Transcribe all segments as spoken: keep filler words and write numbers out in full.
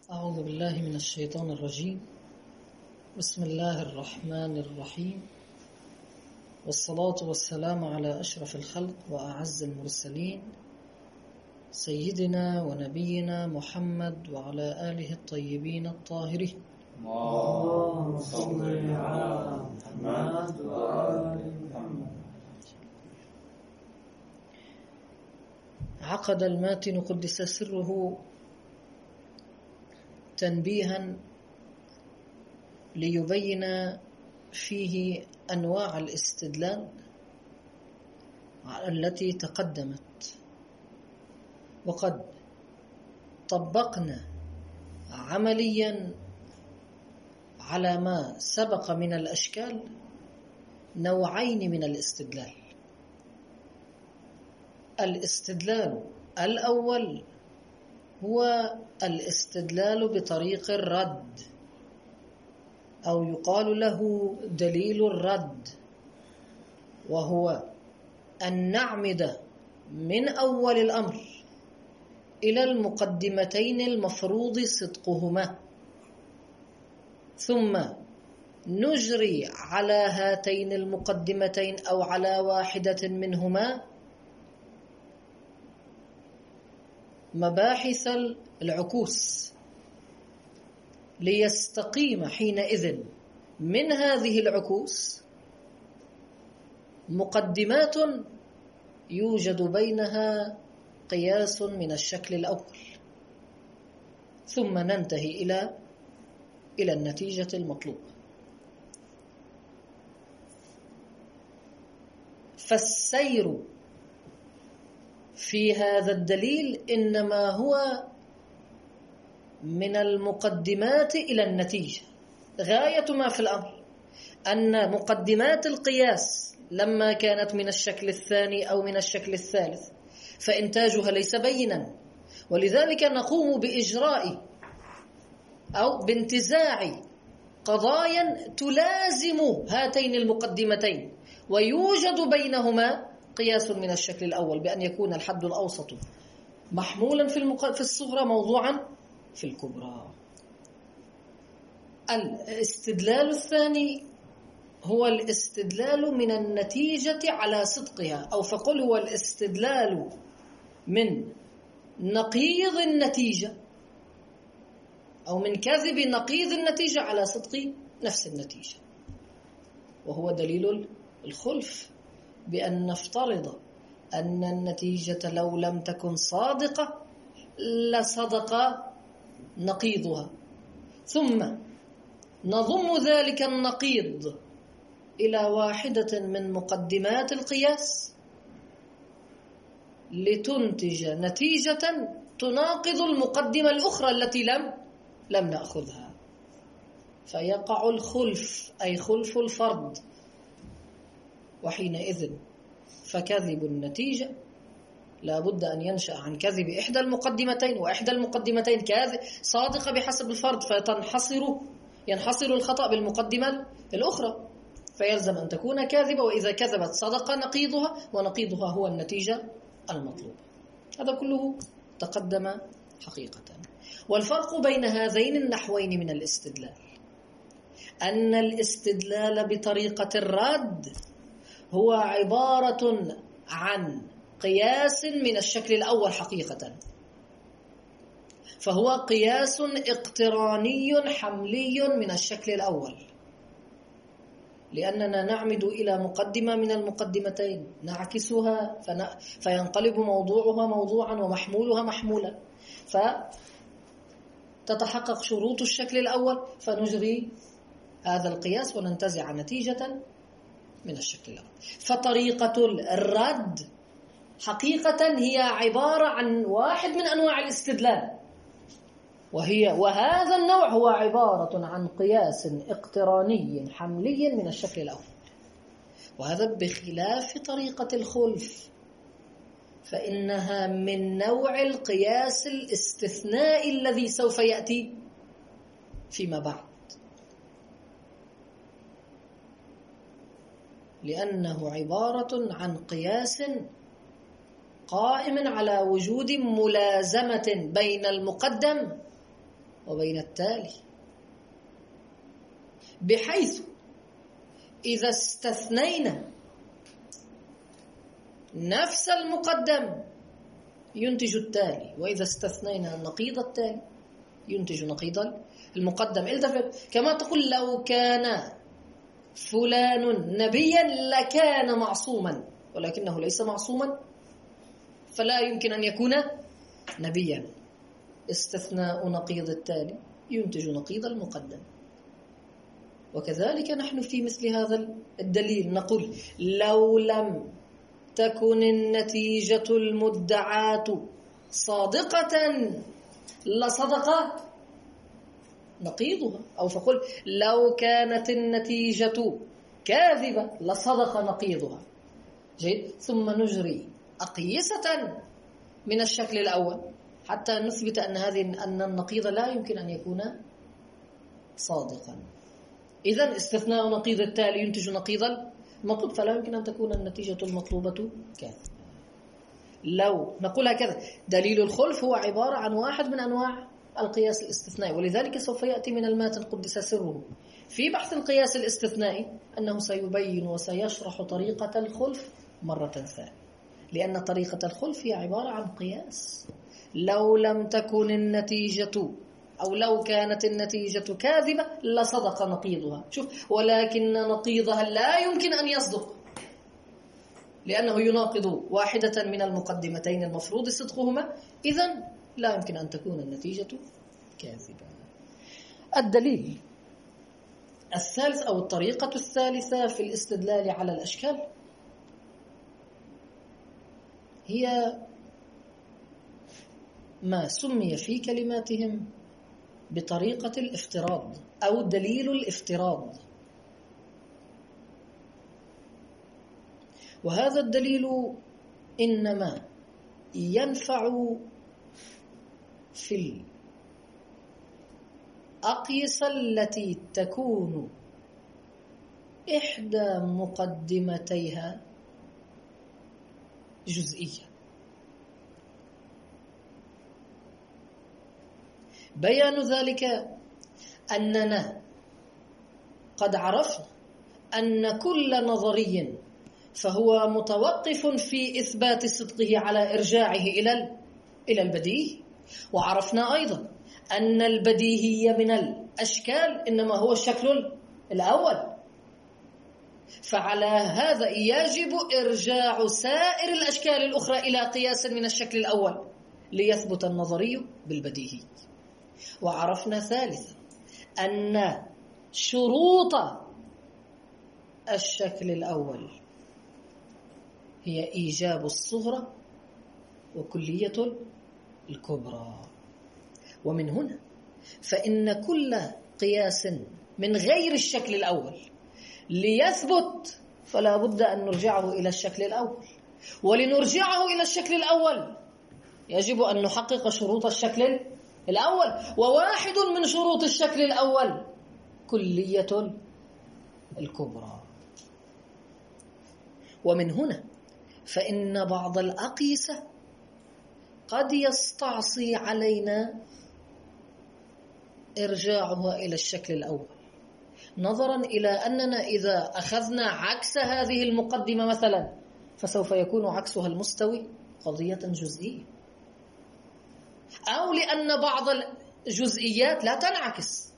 أعوذ بالله من الشيطان الرجيم. بسم الله الرحمن الرحيم، والصلاة والسلام على أشرف الخلق وأعز المرسلين سيدنا ونبينا محمد وعلى آله الطيبين الطاهرين. اللهم صل على محمد وآل محمد. عقد الماتن قدس سره تنبيها ليبين فيه أنواع الاستدلال التي تقدمت، وقد طبقنا عمليا على ما سبق من الأشكال نوعين من الاستدلال. الاستدلال الأول هو الاستدلال بطريق الرد، أو يقال له دليل الرد، وهو أن نعمد من أول الأمر إلى المقدمتين المفروض صدقهما، ثم نجري على هاتين المقدمتين أو على واحدة منهما مباحث العكوس، ليستقيم حينئذ من هذه العكوس مقدمات يوجد بينها قياس من الشكل الأول، ثم ننتهي إلى إلى النتيجة المطلوبة. فالسير في هذا الدليل إنما هو من المقدمات إلى النتيجة. غاية ما في الأمر أن مقدمات القياس لما كانت من الشكل الثاني أو من الشكل الثالث فإنتاجها ليس بينا، ولذلك نقوم بإجراء أو بانتزاع قضايا تلازم هاتين المقدمتين، ويوجد بينهما قياس من الشكل الأول بأن يكون الحد الأوسط محمولا في, المق... في الصغرى موضوعا في الكبرى. الاستدلال الثاني هو الاستدلال من النتيجة على صدقها، أو فقل هو الاستدلال من نقيض النتيجة أو من كذب نقيض النتيجة على صدق نفس النتيجة، وهو دليل الخلف، بأن نفترض أن النتيجة لو لم تكن صادقة لصدق نقيضها، ثم نضم ذلك النقيض إلى واحدة من مقدمات القياس لتنتج نتيجة تناقض المقدمة الأخرى التي لم لم نأخذها، فيقع الخلف أي خلف الفرض، وحينئذ فكذب النتيجة لا بد أن ينشأ عن كذب إحدى المقدمتين، وإحدى المقدمتين كاذب صادقة بحسب الفرض، فتنحصر ينحصر الخطأ بالمقدمة الأخرى، فيلزم أن تكون كاذبة، وإذا كذبت صدق نقيضها، ونقيضها هو النتيجة المطلوبة. هذا كله تقدم حقيقة. والفرق بين هذين النحوين من الاستدلال أن الاستدلال بطريقة الرد هو عبارة عن قياس من الشكل الأول حقيقة، فهو قياس اقتراني حملي من الشكل الأول، لأننا نعمد إلى مقدمة من المقدمتين نعكسها فينقلب موضوعها موضوعا ومحمولها محمولا، فتتحقق شروط الشكل الأول فنجري هذا القياس وننتزع نتيجة من الشكل الأول. فطريقة الرد حقيقة هي عبارة عن واحد من أنواع الاستدلال، وهي وهذا النوع هو عبارة عن قياس اقتراني حملي من الشكل الأول، وهذا بخلاف طريقة الخلف، فإنها من نوع القياس الاستثنائي الذي سوف يأتي فيما بعد، لأنه عبارة عن قياس قائم على وجود ملازمة بين المقدم وبين التالي، بحيث إذا استثنينا نفس المقدم ينتج التالي، وإذا استثنينا نقيض التالي ينتج نقيض المقدم. التفت، كما تقول لو كان فلان نبيا لكان معصوما، ولكنه ليس معصوما فلا يمكن أن يكون نبيا. استثناء نقيض التالي ينتج نقيض المقدم. وكذلك نحن في مثل هذا الدليل نقول لو لم تكن النتيجة المدعاة صادقة لصدق نقيضها، أو فقل لو كانت النتيجة كاذبة لصدق نقيضها. جيد. ثم نجري أقيسة من الشكل الأول حتى نثبت أن هذه أن النقيض لا يمكن أن يكون صادقا. إذن استثناء نقيض التالي ينتج نقيضا المطلوب، فلا يمكن أن تكون النتيجة المطلوبة كاذبة. لو نقول هكذا، دليل الخلف هو عبارة عن واحد من أنواع القياس الاستثنائي، ولذلك سوف يأتي من الماتن قدس سره في بحث القياس الاستثنائي أنه سيبين وسيشرح طريقة الخلف مرة ثانية، لأن طريقة الخلف هي عبارة عن قياس. لو لم تكن النتيجة أو لو كانت النتيجة كاذبة لصدق نقيضها. شوف، ولكن نقيضها لا يمكن أن يصدق لأنه يناقض واحدة من المقدمتين المفروض صدقهما، إذن لا يمكن أن تكون النتيجة كاذبة. الدليل الثالث أو الطريقة الثالثة في الاستدلال على الأشكال هي ما سمي في كلماتهم بطريقة الافتراض أو دليل الافتراض. وهذا الدليل إنما ينفع في الأقيسة التي تكون إحدى مقدمتيها جزئية. بيان ذلك أننا قد عرفنا أن كل نظري فهو متوقف في إثبات صدقه على إرجاعه إلى إلى البديهي، وعرفنا أيضا أن البديهي من الأشكال إنما هو الشكل الأول، فعلى هذا يجب إرجاع سائر الأشكال الأخرى إلى قياس من الشكل الأول ليثبت النظري بالبديهي. وعرفنا ثالثا أن شروط الشكل الأول هي إيجاب الصغرى وكلية الكبرى. ومن هنا فإن كل قياس من غير الشكل الأول ليثبت فلا بد أن نرجعه إلى الشكل الأول، ولنرجعه إلى الشكل الأول يجب أن نحقق شروط الشكل الأول، وواحد من شروط الشكل الأول كلية الكبرى. ومن هنا فإن بعض الأقيسة قد يستعصي علينا إرجاعها إلى الشكل الأول، نظرا إلى أننا إذا أخذنا عكس هذه المقدمة مثلا فسوف يكون عكسها المستوي قضية جزئية، أو لأن بعض الجزئيات لا تنعكس.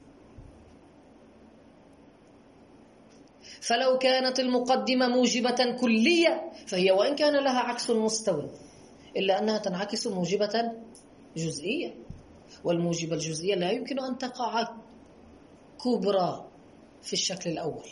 فلو كانت المقدمة موجبة كلية فهي وإن كان لها عكس مستوي إلا أنها تنعكس موجبة جزئية، والموجبة الجزئية لا يمكن أن تقع كبرى في الشكل الأول.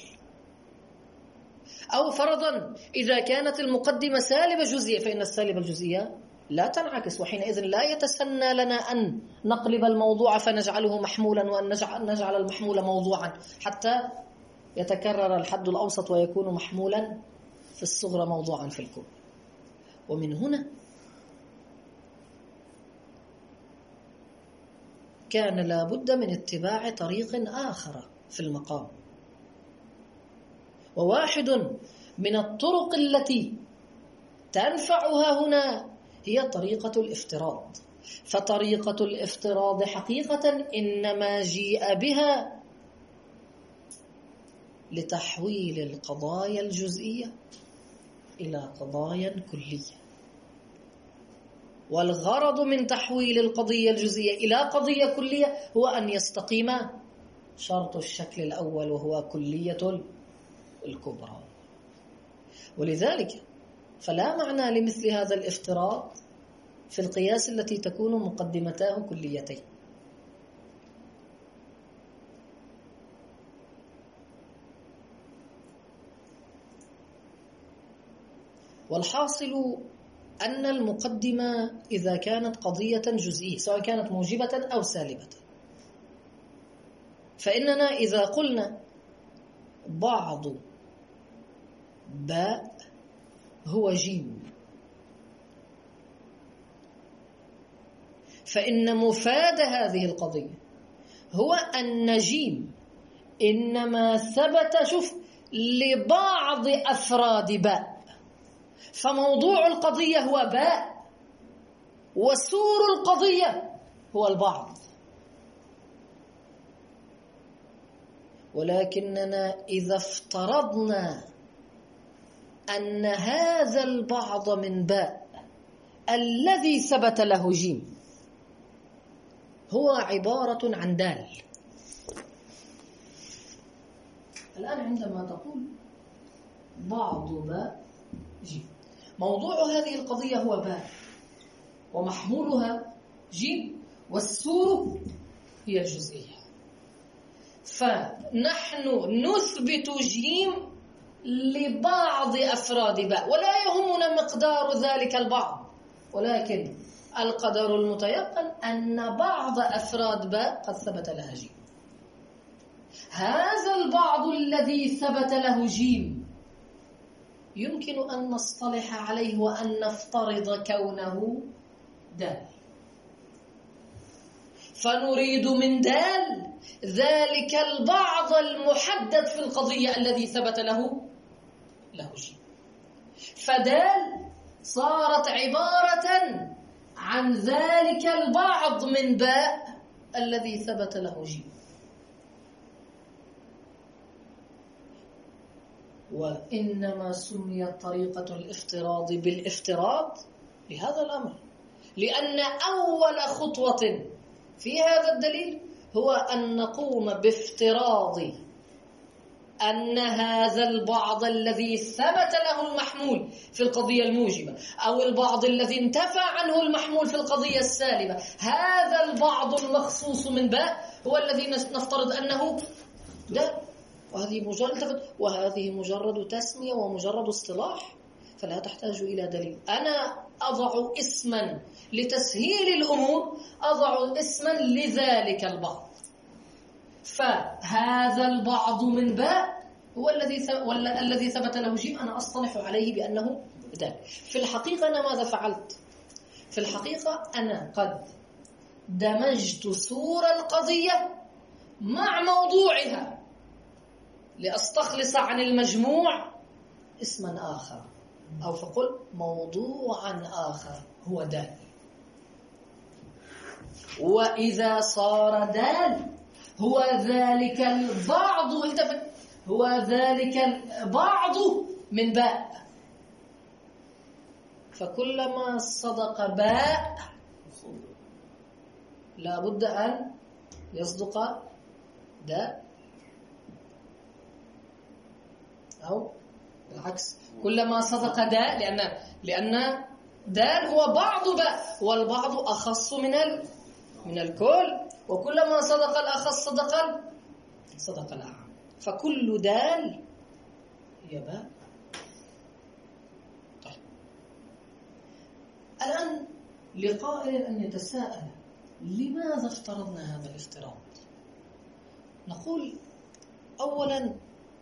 أو فرضا إذا كانت المقدمة سالبة جزئية فإن السالبة الجزئية لا تنعكس، وحينئذ لا يتسنى لنا أن نقلب الموضوع فنجعله محمولا وأن نجعل المحمول موضوعا حتى يتكرر الحد الأوسط ويكون محمولا في الصغرى موضوعا في الكبرى. ومن هنا كان لا بد من اتباع طريق آخر في المقام، وواحد من الطرق التي تنفعها هنا هي طريقة الافتراض. فطريقة الافتراض حقيقة إنما جيء بها لتحويل القضايا الجزئية إلى قضايا كلية، والغرض من تحويل القضية الجزئية إلى قضية كلية هو أن يستقيم شرط الشكل الأول وهو كلية الكبرى. ولذلك فلا معنى لمثل هذا الافتراض في القياس التي تكون مقدمتاه كليتين. والحاصل أن المقدمة إذا كانت قضية جزئية سواء كانت موجبة أو سالبة، فإننا إذا قلنا بعض باء هو جيم، فإن مفاد هذه القضية هو أن جيم إنما ثبت شوف لبعض أفراد باء، فموضوع القضية هو باء وسور القضية هو البعض. ولكننا إذا افترضنا أن هذا البعض من باء الذي ثبت له جيم هو عبارة عن دال، الآن عندما تقول بعض باء جيم، موضوع هذه القضية هو باء ومحمولها جيم والسور هي الجزئية، فنحن نثبت جيم لبعض أفراد باء ولا يهمنا مقدار ذلك البعض، ولكن القدر المتيقن أن بعض أفراد باء قد ثبت لها جيم. هذا البعض الذي ثبت له جيم يمكن أن نصطلح عليه وأن نفترض كونه دال، فنريد من دال ذلك البعض المحدد في القضية الذي ثبت له له جيم، فدال صارت عبارة عن ذلك البعض من باء الذي ثبت له جيم. وإنما سميت طريقة الافتراض بالافتراض لهذا الأمر، لأن أول خطوة في هذا الدليل هو أن نقوم بافتراض أن هذا البعض الذي ثبت له المحمول في القضية الموجبة أو البعض الذي انتفى عنه المحمول في القضية السالبة، هذا البعض المخصوص من باء هو الذي نفترض أنه دال. وهذه مجرد وهذه مجرد تسمية ومجرد اصطلاح، فلا تحتاج إلى دليل. أنا أضع اسما لتسهيل الأمور، أضع اسما لذلك البعض، فهذا البعض من باء هو الذي الذي ثبت له جيم، أنا أصطلح عليه بأنه دال. في الحقيقة أنا ماذا فعلت؟ في الحقيقة أنا قد دمجت سور القضية مع موضوعها لأستخلص عن المجموع اسما آخر، أو فقل موضوعا آخر هو دال. وإذا صار دال هو ذلك البعض هو ذلك البعض من باء، فكلما صدق باء لا بد أن يصدق دال، أو بالعكس كلما صدق دال، لأن لأن دال هو بعض باء والبعض أخص من ال من الكل، وكلما صدق الأخص صدق صدق الأعم، فكل دال هي باء. طيب الآن لقائل أن يتساءل لماذا افترضنا هذا الافتراض؟ نقول أولا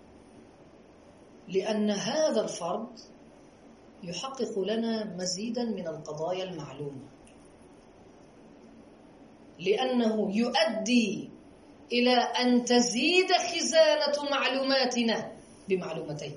لأن هذا الفرض يحقق لنا مزيدا من القضايا المعلومة، لأنه يؤدي إلى أن تزيد خزانة معلوماتنا بمعلومتين.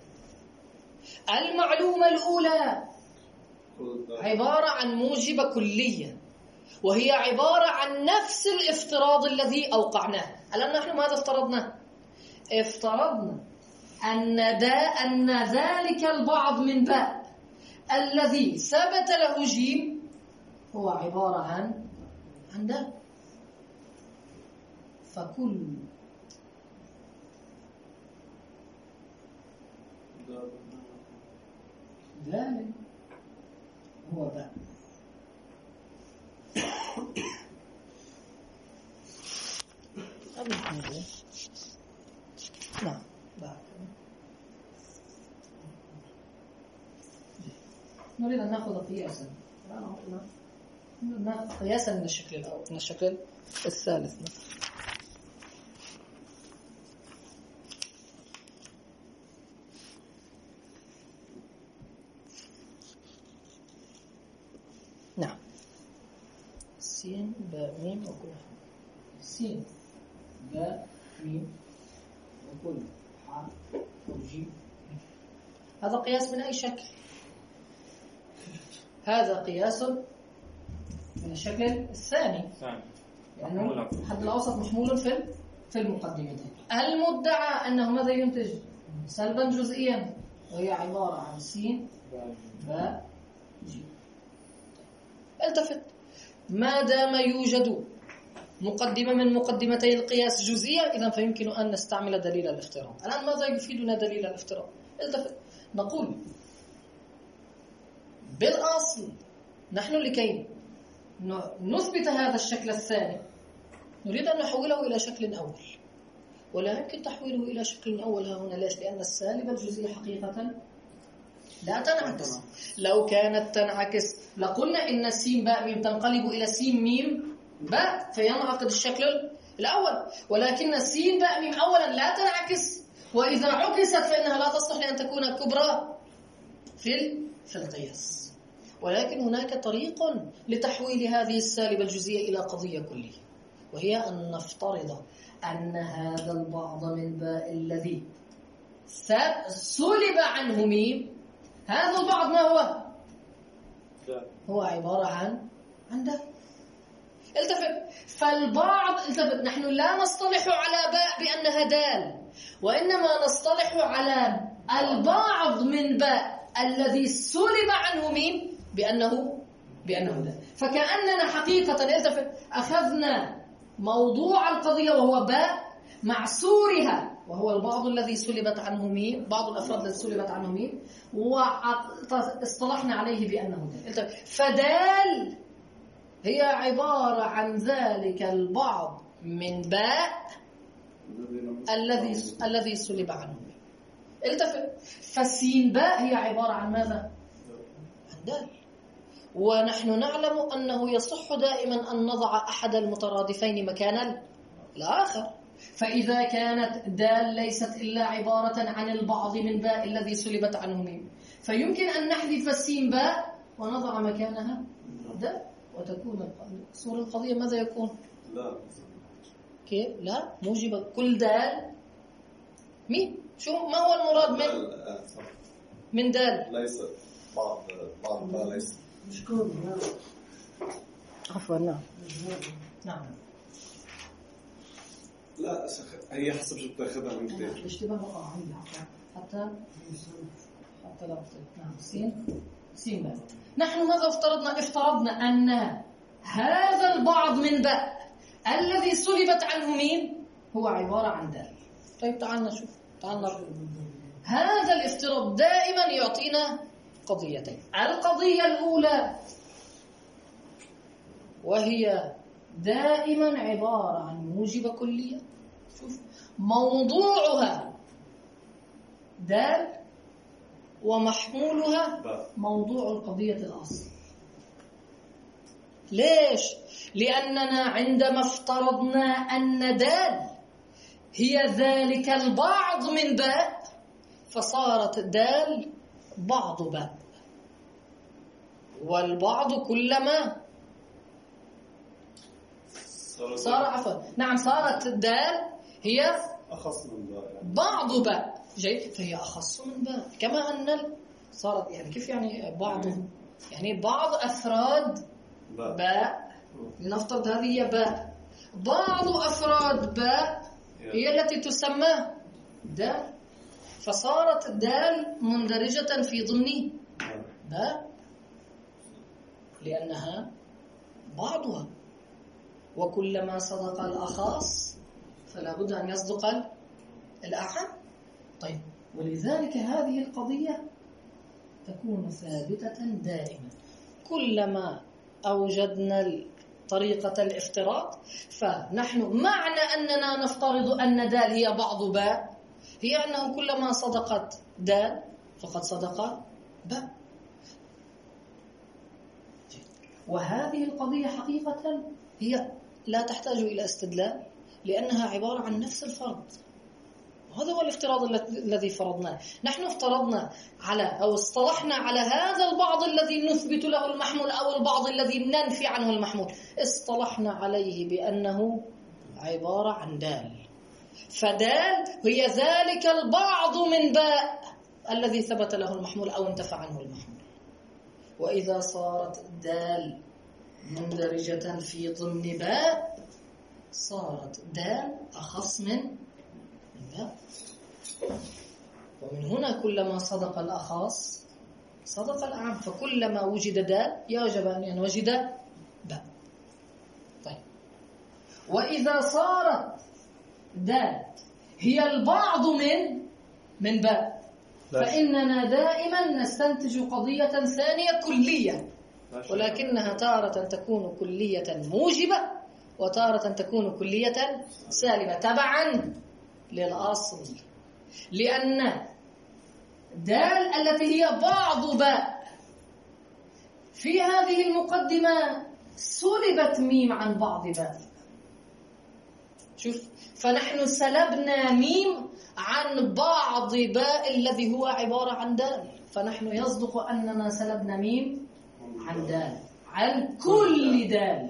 المعلومة الأولى عبارة عن موجبة كلية، وهي عبارة عن نفس الافتراض الذي أوقعناه. الآن نحن ماذا افترضنا؟ افترضنا أن, دا أن ذلك البعض من باء الذي ثبت له جيم هو عبارة عن عن دال. فكل ذلك هو باء. نعم باء. نريد أن نأخذ قياسا نأخذ قياسا من الشكل الأول من الشكل الثالث. نعم سين باء ميم وكل سين باء ميم وكل حاء وجيم. هذا قياس من أي شكل؟ هذا قياس من الشكل الثاني لأنه الحد الأوسط محمول في في المقدمتين. المدعى أنه ماذا ينتج؟ سلبا جزئيا وهي عبارة عن سين باء جيم. التفت، ما دام يوجد مقدمة من مقدمتي القياس جزئية إذن فيمكن أن نستعمل دليل الافتراض. الآن ماذا يفيدنا دليل الافتراض؟ التفت، نقول بالأصل نحن لكي نثبت هذا الشكل الثاني نريد أن نحوله إلى شكل أول، ولا يمكن تحويله إلى شكل أول ها هنا. ليش؟ لأن السالب الجزئي حقيقة لا تنعكس. لو كانت تنعكس لقلنا إن سين باء ميم تنقلب إلى سين ميم باء فينعقد الشكل الأول، ولكن سين باء ميم أولا لا تنعكس، وإذا عكست فإنها لا تصلح لأن تكون كبرى في في القياس. ولكن هناك طريق لتحويل هذه السالبة الجزئية إلى قضية كلية، وهي أن نفترض أن هذا البعض من باء الذي سلب عنه ميم، هذا البعض ما هو؟ هو عبارة عن عن دال. التفت، فالبعض التفت، نحن لا نصطلح على باء بأنها دال، وإنما نصطلح على البعض من باء الذي سلب عنه ميم بأنه بأنه دال. فكأننا حقيقة التفت أخذنا موضوع القضية وهو باء مع سورها وهو البعض الذي سلبت عنه ميم، بعض الأفراد الذي سلبت عنه ميم، واصطلحنا عليه بأنه دال. فدال هي عبارة عن ذلك البعض من باء الذي الذي سلب عنه ميم. التفت، فسين باء هي عبارة عن ماذا؟ عن دال. ونحن نعلم أنه يصح دائما أن نضع أحد المترادفين مكان الآخر. فإذا كانت دال ليست إلا عبارة عن البعض من باء الذي سلبت عنه ميم، فيمكن أن نحذف السين باء ونضع مكانها دال وتكون صورة القضية ماذا يكون؟ لا كيف؟ لا موجب كل دال ميم. شو ما هو المراد من من دال؟ ليس بعض بعض ما ليس مشكور. عفوا. نعم نعم لا هي حسب شو بتاخذها من كتير الاشتباه اه عندي حتى حتى لا أفترض. نعم سين سين باء. نحن ماذا افترضنا؟ افترضنا أن هذا البعض من باء الذي سلبت عنه ميم هو عبارة عن دال. طيب تعالنا نشوف، تعالنا نرى. هذا الافتراض دائما يعطينا قضيتين. القضية الأولى وهي دائما عبارة عن موجبة كلية، شوف موضوعها دال ومحمولها موضوع القضية الأصل. ليش؟ لأننا عندما افترضنا أن دال هي ذلك البعض من باء فصارت دال بعض باء، والبعض كلما صار عفوا نعم صارت الدال هي أخص من باء بعض باء. جيد، فهي أخص من باء. كما أن صارت يعني كيف يعني بعض يعني بعض أفراد باء, باء لنفترض هذه هي باء، بعض أفراد باء هي التي تسمى دال، فصارت دال مندرجة في ضمن باء لأنها بعضها، وكلما صدق الأخاص فلا بد أن يصدق الأعم. طيب، ولذلك هذه القضية تكون ثابتة دائما كلما أوجدنا طريقة الافتراض. فنحن معنى أننا نفترض أن دال هي بعض باء هي أنه كلما صدقت دال فقد صدق باء. وهذه القضية حقيقة هي لا تحتاج إلى استدلال لأنها عبارة عن نفس الفرض. وهذا هو الافتراض الذي فرضناه. نحن افترضنا على أو اصطلحنا على هذا البعض الذي نثبت له المحمول أو البعض الذي ننفي عنه المحمول، اصطلحنا عليه بأنه عبارة عن دال، فدال هي ذلك البعض من باء الذي ثبت له المحمول أو انتفى عنه المحمول. وإذا صارت دال مندرجة في ضمن باء صارت دال أخص من باء. ومن هنا كلما صدق الأخص صدق الأعم، فكلما وجد دال يجب أن وجد باء. طيب، وإذا صارت دال هي البعض من من باء فإننا دائما نستنتج قضية ثانية كلية، ولكنها تارة تكون كلية موجبة وتارة تكون كلية سالبة تبعا للأصل. لأن دال التي هي بعض باء في هذه المقدمة سلبت ميم عن بعض باء. شوف، فنحن سلبنا ميم عن بعض باء الذي هو عبارة عن دال، فنحن يصدق أننا سلبنا ميم عن دال، عن كل دال،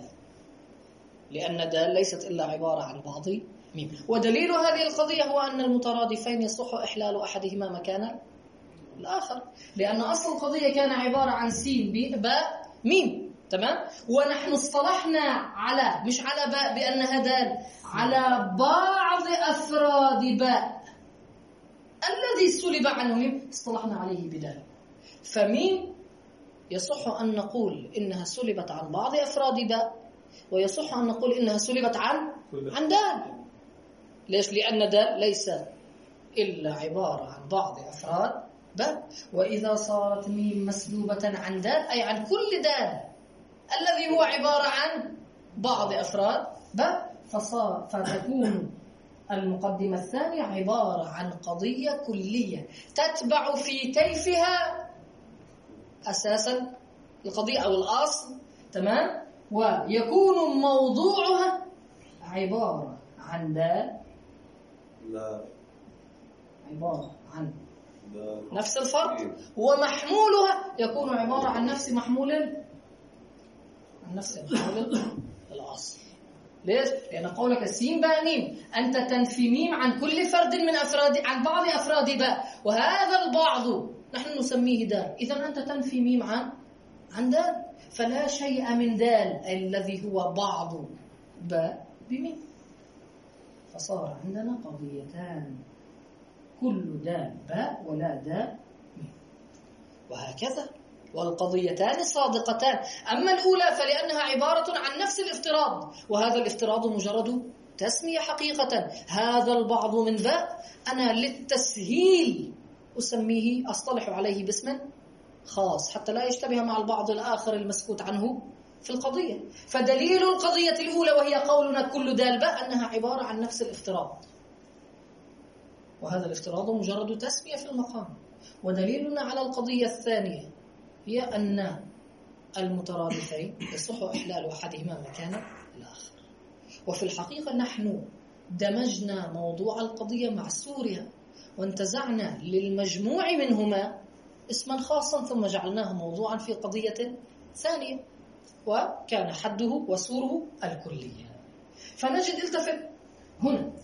لأن دال ليست إلا عبارة عن بعض ميم. ودليل هذه القضية هو أن المترادفين يصح إحلال أحدهما مكان الآخر، لأن أصل القضية كان عبارة عن سين باء ميم، تمام؟ ونحن اصطلحنا على مش على باء بأنها دال، على بعض أفراد باء الذي سلب عنه ميم اصطلحنا عليه بدال. فميم يصح أن نقول إنها سلبت عن بعض أفراد باء، ويصح أن نقول إنها سلبت عن عن دال. ليش؟ لأن دال ليس إلا عبارة عن بعض أفراد باء. وإذا صارت ميم مسلوبة عن دال أي عن كل دال الذي هو عبارة عن بعض أفراد باء، فصار فتكون المقدمة الثانية عبارة عن قضية كلية تتبع في كيفها أساسا القضية أو الأصل، تمام؟ ويكون موضوعها عبارة عن دال، لا عبارة عن لا. نفس الفرق، ومحمولها يكون عبارة عن نفس محمول عن نفس محمول الأصل. ليش؟ لأن قولك سين باء ميم أنت تنفي ميم عن كل فرد من أفراد عن بعض أفراد باء، وهذا البعض نحن نسميه دال، إذا أنت تنفي ميم عن عن دال، فلا شيء من دال الذي هو بعض باء بميم. فصار عندنا قضيتان، كل دال باء ولا دال ميم، وهكذا. والقضيتان صادقتان. أما الأولى فلأنها عبارة عن نفس الافتراض، وهذا الافتراض مجرد تسمية حقيقة. هذا البعض من باء أنا للتسهيل أسميه أصطلح عليه باسم خاص حتى لا يشتبه مع البعض الآخر المسكوت عنه في القضية. فدليل القضية الأولى وهي قولنا كل دال باء أنها عبارة عن نفس الافتراض، وهذا الافتراض مجرد تسمية في المقام. ودليلنا على القضية الثانية هي أن المترادفين يصح إحلال أحدهما مكان الآخر. وفي الحقيقة نحن دمجنا موضوع القضية مع سورها وانتزعنا للمجموع منهما اسما خاصا ثم جعلناه موضوعا في قضية ثانية، وكان حده وسوره الكلية. فنجد التفت هنا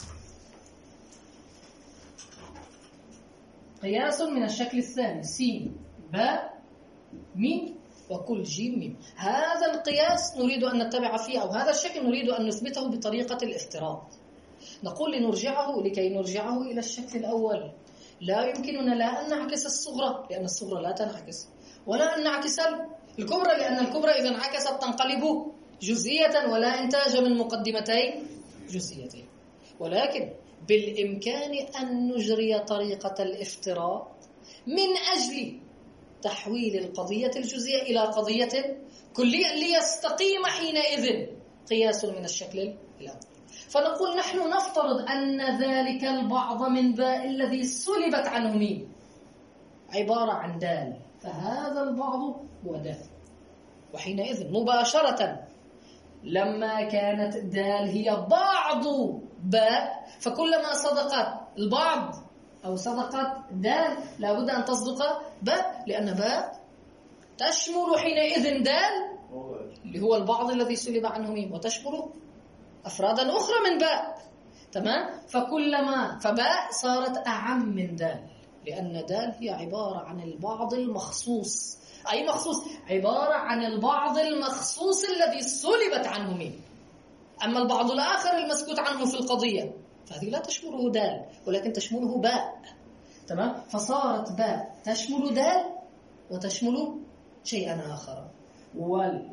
قياس من الشكل الثاني سين باء ميم وكل جيم ميم. هذا القياس نريد أن نتبع فيه، أو هذا الشكل نريد أن نثبته بطريقة الافتراض. نقول لنرجعه لكي نرجعه إلى الشكل الأول. لا يمكننا لا أن نعكس الصغرى لأن الصغرى لا تنعكس، ولا أن نعكس الكبرى لأن الكبرى إذا انعكست تنقلب جزئية ولا إنتاج من مقدمتين جزئيتين. ولكن بالإمكان أن نجري طريقة الافتراض من أجل تحويل القضية الجزئية إلى قضية كلية ليستقيم حينئذ قياس من الشكل الأول. فنقول نحن نفترض أن ذلك البعض من باء الذي سلبت عنه ميم عبارة عن دال، فهذا البعض هو دال. وحينئذ مباشرة لما كانت دال هي بعض باء، فكلما صدقت البعض أو صدقت دال لابد أن تصدق باء، لأن باء تشمل حينئذ دال اللي هو البعض الذي سلب عنه ميم، وتشمل أفرادا أخرى من باء. تمام؟ فكلما فباء صارت أعم من دال، لأن دال هي عبارة عن البعض المخصوص. أي مخصوص؟ عبارة عن البعض المخصوص الذي سلبت عنه ميم. أما البعض الآخر المسكوت عنه في القضية فهذه لا تشمله دال ولكن تشمله باء. تمام؟ فصارت باء تشمل دال وتشمل شيئا آخر. وال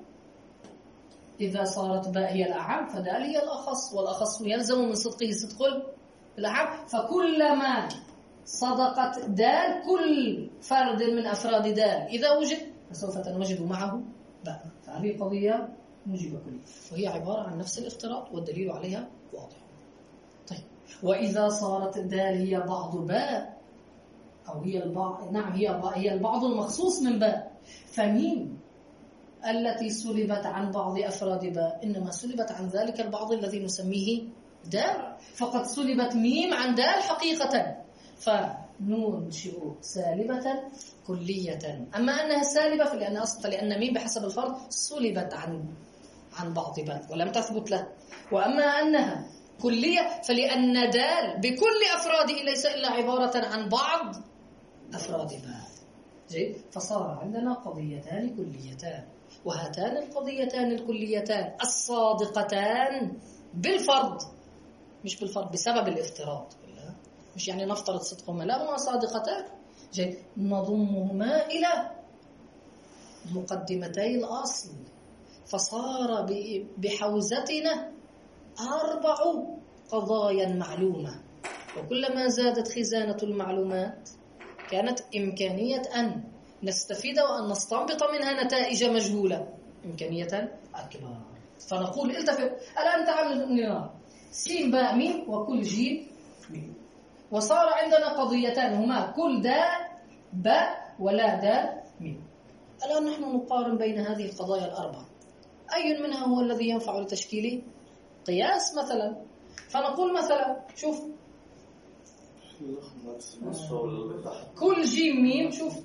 إذا صارت باء هي الأعم فدال هي الأخص، والأخص يلزم من صدقه صدق الأعم. فكلما صدقت دال كل فرد من أفراد دال إذا وجد فسوف نجد معه باء. فهذه قضية موجبة كلية وهي عبارة عن نفس الافتراض والدليل عليها واضح. طيب، وإذا صارت دال هي بعض باء أو هي البعض، نعم هي هي البعض المخصوص من باء، فميم التي سلبت عن بعض أفراد باء إنما سلبت عن ذلك البعض الذي نسميه دال، فقد سلبت ميم عن دال حقيقة، فننشئ سالبة كلية. أما أنها سالبة فلأن أصل فلأن ميم بحسب الفرض سلبت عن عن بعض باء ولم تثبت له. وأما أنها كلية فلأن دال بكل أفراده ليس إلا عبارة عن بعض أفراد باء. جيد؟ فصار عندنا قضيتان كليتان، وهاتان القضيتان الكليتان الصادقتان بالفرض مش بالفرض بسبب الافتراض، مش يعني نفترض صدقهما، لا هما صادقتان. جيد؟ نضمهما إلى مقدمتي الأصل فصار بحوزتنا أربع قضايا معلومة، وكلما زادت خزانة المعلومات كانت إمكانية أن نستفيد وأن نستنبط منها نتائج مجهولة إمكانية أكبر. فنقول التفت الآن تعال نرى سين باء ميم وكل جيم ميم، وصار عندنا قضيتان هما كل داء باء ولا داء ميم. الآن نحن نقارن بين هذه القضايا الأربعة، أي منها هو الذي ينفع لتشكيل قياس مثلا. فنقول مثلا شوف كل جيم ميم، شوف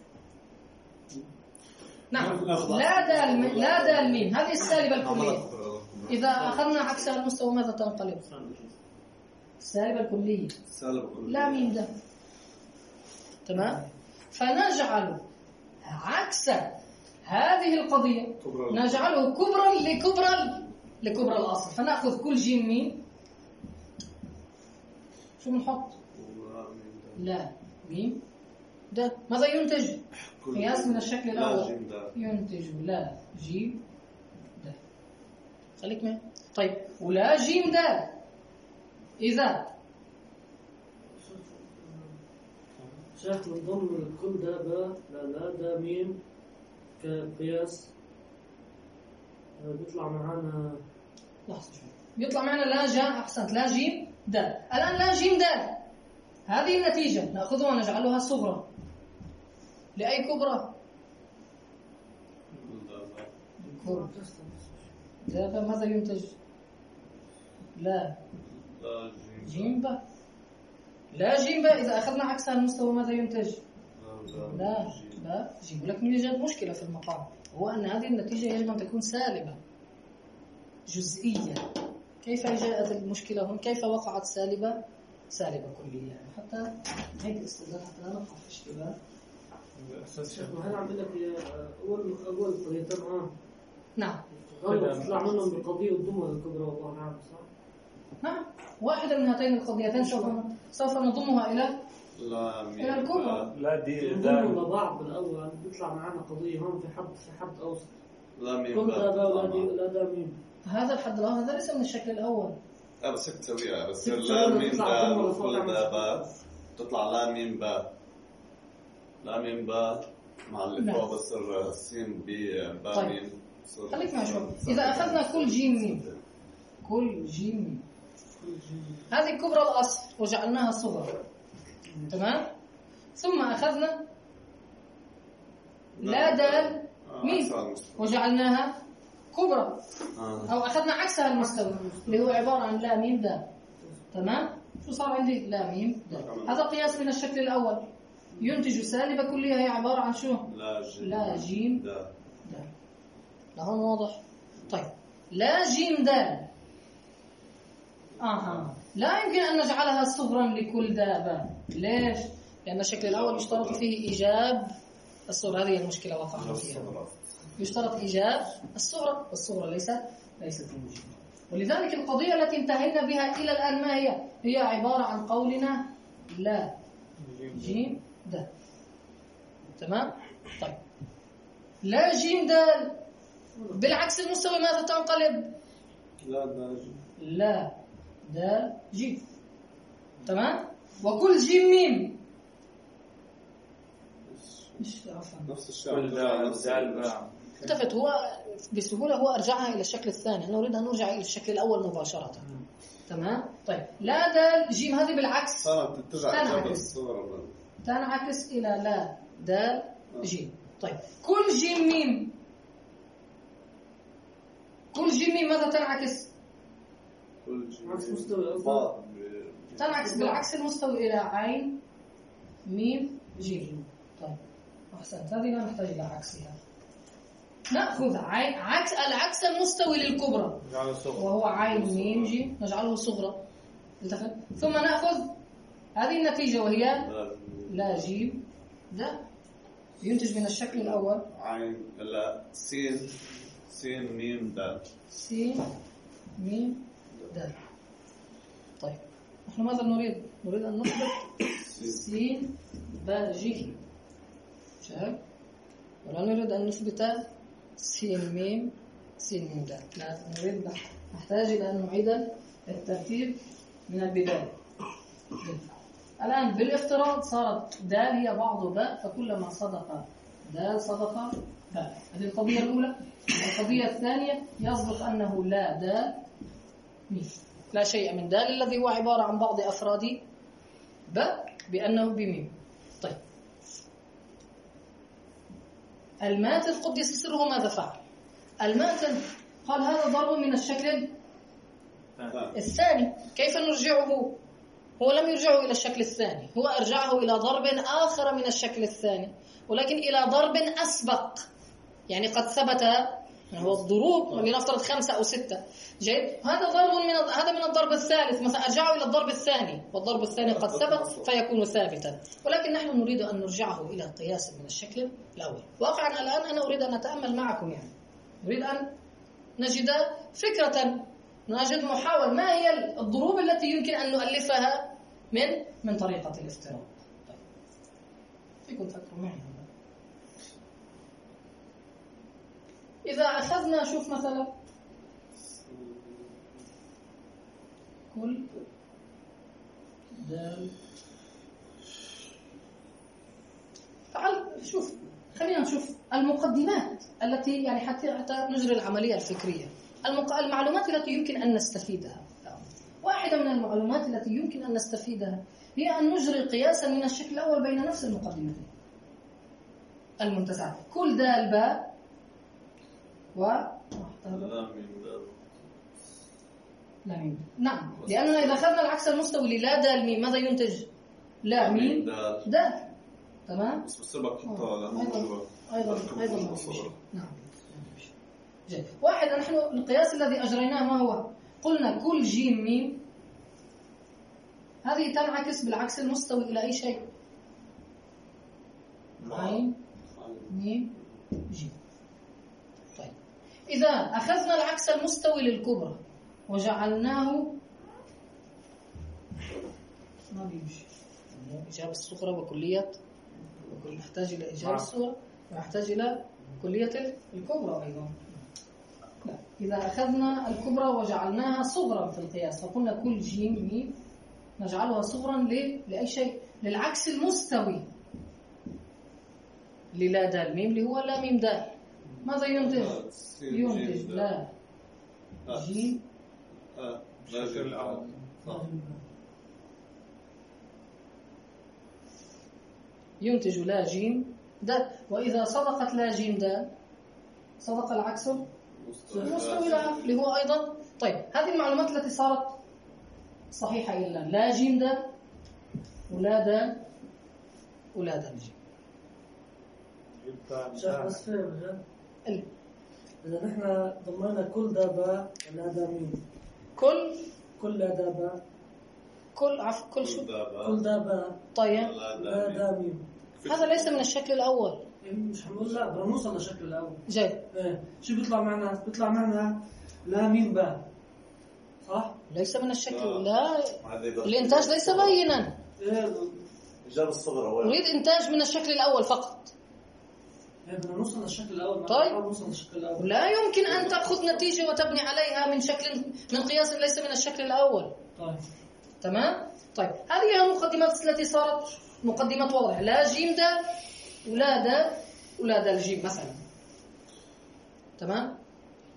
نعم لا دال لا دال ميم، هذه السالبة الكلية. إذا أخذنا عكس المستوى ماذا تنقلب؟ السالبة الكلية لا ميم ده. تمام؟ فنجعل عكس هذه القضية نجعله كبرا لكبرا لكبرى الأصل. فنأخذ كل جيم ميم، شو بنحط؟ لا ميم ده ماذا ينتج؟ قياس من الشكل الأول ينتج لا جيم ده. خليك معي. طيب ولا جيم ده إذا شايف من ضمن كل ده باء لا لا ده ميم كقياس بيطلع معانا لحظة شوي بيطلع معنا لا جا أحسنت لا جيم دال. الآن لا جيم دال هذه النتيجة نأخذها ونجعلها صغرى لأي كبرى؟ ده ماذا ينتج؟ لا جيم با لا جيم با. إذا أخذنا عكس المستوى ماذا ينتج؟ لا لا جيم. ولكن يوجد مشكلة في المقام، هو أن هذه النتيجة يجب أن تكون سالبة جزئية. كيف جاءت المشكلة هنا؟ كيف وقعت سالبة؟ سالبة كلية. يعني حتى هيك استدلال حتى لا نقع في اشتباه هل عم لك أول أول طريقتين آه نعم غلط تطلع منهم بقضية الضمة الكبرى والله نعم صح؟ نعم واحدة من هاتين القضيتين سوف سوف نضمها إلى لا إلى الكبرى. لا دي نضمهم لبعض بالأول بيطلع معنا قضية هون في حد في حد أوسط لا ميم كل با دا ولا دي ولا دا ميم. هذا الحد الآن هذا ليس من الشكل الأول. لا بس هيك تسويها بس ست لا سويها ميم بتطلع با ضمة وكل وفوق دا با تطلع لا ميم با لا ميم با مع اللي نعم. فوق بصير سين بي با طيب. ميم. خليك معي شوي. إذا أخذنا كل جيم ميم كل جيم ميم هذه كبرى الأصل وجعلناها صغرى تمام. ثم أخذنا لا دال ميم وجعلناها كبرى أو أخذنا عكسها المستوي اللي هو عبارة عن لا ميم دال تمام. شو صار عندي؟ لا ميم دال. هذا قياس من الشكل الأول ينتج سالبة كلها هي عبارة عن شو؟ لا جيم لا جيم دا. دال. لهون واضح. طيب لا جيم دال آها لا يمكن أن نجعلها صغرا لكل دابة. ليش؟ لأن الشكل الأول يشترط فيه إيجاب الصغرى. هذه المشكلة وقعنا فيها. يشترط إيجاب الصغرى والصغرى ليست ليست موجودة. ولذلك القضية التي انتهينا بها إلى الآن ما هي؟ هي عبارة عن قولنا لا جيم دال تمام. طيب لا جيم دال بالعكس المستوى ماذا تنقلب؟ لا دا جيم لا دال جيم تمام. وكل جيم ميم مش عفوا نفس الشيء نفس الشيء. التفت هو بسهولة هو أرجعها إلى الشكل الثاني. أنا أريد أن نرجع إلى الشكل الأول مباشرة تمام. طيب لا دال جيم هذه بالعكس صارت ترجع تنعكس تنعكس إلى لا دال جيم. طيب كل جيم ميم كل جيم ميم ماذا تنعكس؟ عكس مستوي تنعكس بالعكس المستوي إلى عين ميم جيم. طيب أحسنت. هذه لا نحتاج إلى عكسها. نأخذ عين عكس العكس المستوي للكبرى وهو عين ميم جيم نجعله صغرى. ثم نأخذ هذه النتيجة وهي لا جيم ده ينتج من الشكل الأول عين لا سين سين ميم دال سين ميم دال. طيب نحن ماذا نريد؟ نريد أن نثبت سين باء جيم شايف؟ ولا نريد أن نثبت سين ميم سين ميم دال. لا نريد نحتاج إلى أن نعيد الترتيب من البداية. الآن بالافتراض صارت دال هي بعض باء فكلما صدق دال صدق باء. هذه القضية الأولى. القضية الثانية يصدق أنه لا دال ميم لا شيء من دال الذي هو عبارة عن بعض أفراد باء بأنه بميم. طيب الماتن قدس سره ماذا فعل؟ الماتن قال هذا ضرب من الشكل الثاني. كيف نرجعه؟ هو لم يرجعه إلى الشكل الثاني هو أرجعه إلى ضرب آخر من الشكل الثاني ولكن إلى ضرب أسبق. يعني قد ثبت هو الضروب لنفترض خمسة أو ستة جيد. هذا ضرب من هذا من الضرب الثالث مثلا أرجعه إلى الضرب الثاني والضرب الثاني قد ثبت فيكون ثابتا. ولكن نحن نريد أن نرجعه إلى قياس من الشكل الأول. واقعا الآن أنا أريد أن أتأمل معكم يعني نريد أن نجد فكرة نجد محاول ما هي الضروب التي يمكن أن نؤلفها من من طريقة الافتراض. طيب. فيكم تفكروا معي هذا. إذا أخذنا شوف مثلا كل دال تعال شوف خلينا نشوف المقدمات التي يعني حتى حتى نجري العملية الفكرية. المعلومات التي يمكن أن نستفيدها. واحدة من المعلومات التي يمكن أن نستفيدها هي أن نجري قياسا من الشكل الأول بين نفس المقدمتين المنتزعة. كل دال باء و لا ميم. نعم لأننا إذا أخذنا العكس المستوي للا دال ميم ماذا ينتج؟ لا ميم دال تمام. بس بسبب حتى أيضا أيضا أيضا نعم جيد. واحد نحن القياس الذي أجريناه ما هو؟ قلنا كل جيم ميم هذه تنعكس بالعكس المستوي إلى أي شيء؟ عين ميم جيم. طيب إذا أخذنا العكس المستوي للكبرى وجعلناه ما بيمشي إجابة الصغرى وكلية، نحتاج إلى إجابة الصغرى ونحتاج إلى كلية الكبرى أيضا. لا. إذا أخذنا الكبرى وجعلناها صغرا في القياس فقلنا كل جيم ميم نجعلها صغرا لأي شيء للعكس المستوي للا دال ميم اللي هو لا ميم دال. ماذا ينتج؟ ينتج لا جيم لا جيم ينتج لا جيم دال. وإذا صدقت لا جيم دال صدق العكس المستوي لها اللي هو أيضا. طيب هذه المعلومات التي صارت صحيحة إلا لا جيم دال ولا دال ولا دال جيم. شيخ بس فهم إذا نحن ضمنا كل دا باء ولا دا ميم كل كل دا باء كل عفوا كل شو كل دا باء طيب لا دا ميم. هذا ليس من الشكل الأول. مش حنقول لا بدنا نوصل للشكل الأول. جيد. إيه شو بيطلع معنا؟ بيطلع معنا لا ميم باء صح؟ ليس من الشكل لا, لا. الإنتاج ليس بينا. إيه إجابة الصغرى أريد إنتاج من الشكل الأول فقط. بدنا نوصل للشكل الأول. طيب نوصل للشكل الأول. لا يمكن أن تأخذ نتيجة وتبني عليها من شكل من قياس ليس من الشكل الأول. طيب تمام. طيب هذه هي المقدمات التي صارت مقدمة واضحة لا جيم دا ولا دا ولا دا الجيم مثلا. تمام.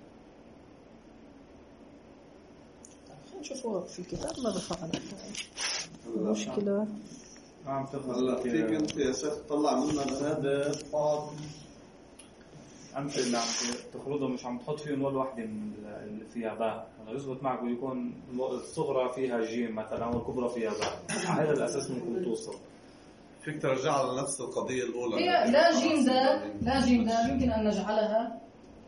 طيب خلينا نشوفوا في الكتاب ماذا فعل. المشكلة عم تفضل فيك انت يا شيخ تطلع منا هذا بعض أمثلة اللي عم تخرجهم مش عم تحط فيهم ولا واحدة من اللي فيها باء. أنا يزبط معك ويكون الصغرى فيها جيم مثلا والكبرى فيها باء. على هذا الأساس ممكن توصل. فيك ترجع لنفس القضية الأولى. هي لا جيم دا لا جيم دا يمكن أن نجعلها